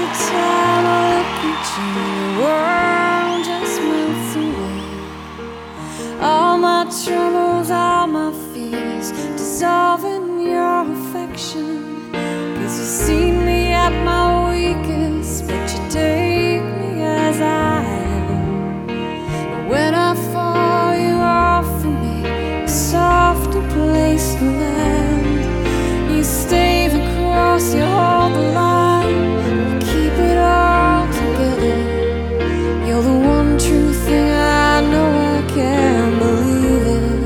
time I look at you, the world just melts away. All my troubles, all my fears dissolve in your affection. 'Cause you see me at my weakest, but you take me as I am. But when I fall, you offer me a softer place to land. You stay the cross, you hold the line, you keep it all together. You're the one true thing I know I can't believe in.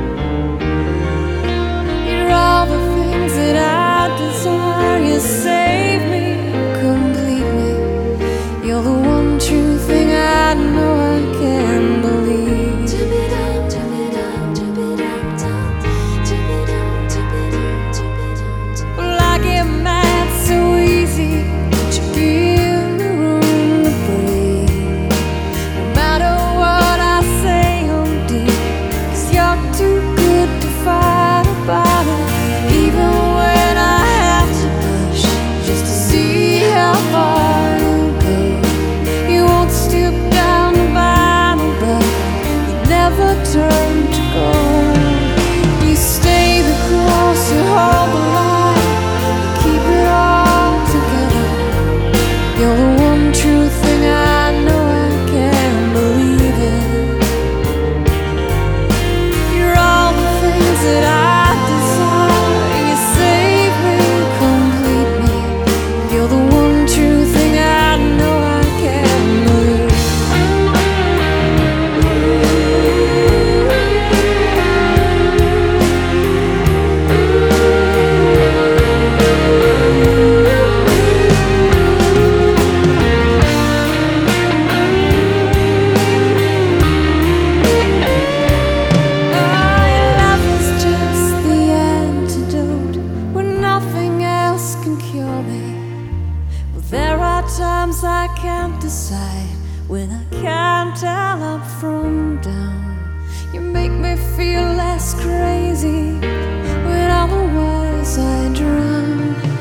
You're all the things that I desire. You save me completely. You're the one true thing I know I can't believe. Well, I get mad so easy, but you give me room to breathe. No matter what I say, I'm deep, 'cause you're too good to fight about it. Even when I have to push just to see how far you go. You won't stoop down the Bible, but you never turn to go. You stay the course, you hold the line, you keep it all together. You're the one true thing I know I can't believe in. You're all the things that I desire. You save me completely. You're the one true thing I know I can't believe. Your love is just the antidote when nothing else can cure me. Well, there are times I can't decide, when I can't tell up from down. You make me feel less crazy when otherwise I drown.